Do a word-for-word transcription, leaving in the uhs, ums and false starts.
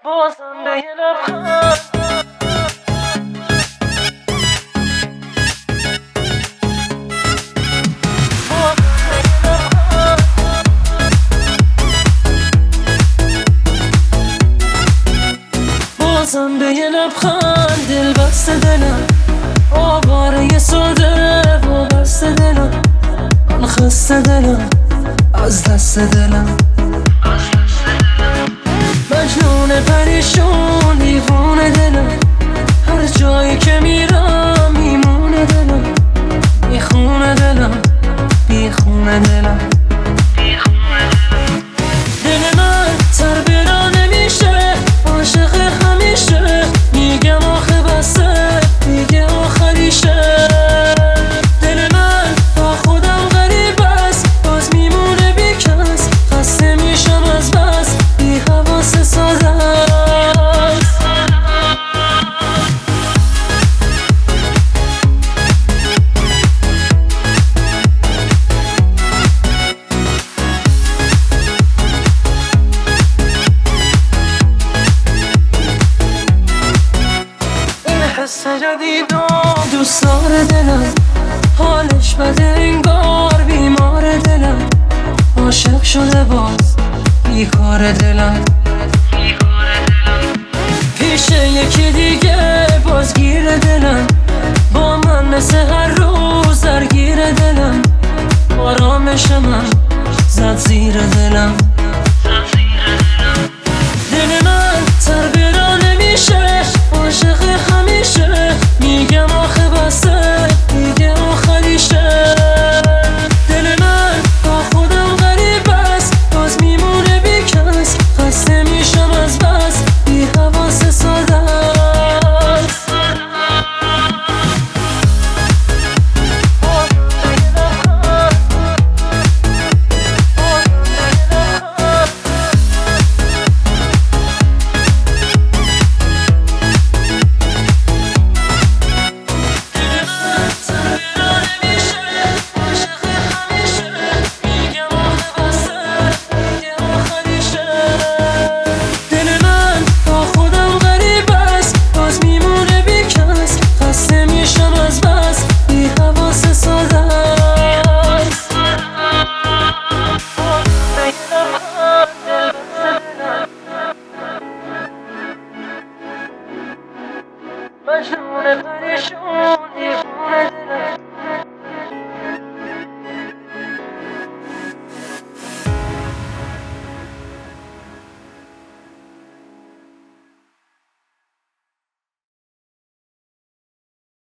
بازم به یه لبخند بازم به یه لبخند دل بسته دلم آواره ساده وابسته دلم من خسته دلم از دست دلم مجنون پریشون دیوونه دلم هر جایی که میرم میمونه دلم میخونه دلم بیخونه دلم دل من تر برا نمیشه عاشق همیشه میگم آخه بسه میگه آخریشه دل من با خودم غریب است باز میمونه بی کس خسته میشم از بس بی حواس ساده است این حس جدید و دوست داره دلم حالش بده انگار بیمار دلم عاشق شده باز بیکار دلم پیش یکی دیگه بازگیر دلم با من مثل هر روز درگیر دلم آرامش من زد زیر دلم دل من تر برا نمیشه عاشق همیشه میگم آخه بسه میگه آخریشه دل من با خودم غریب است باز میمونه بی کس خسته میشم از بس بی حواس ساده است مجنون پریشون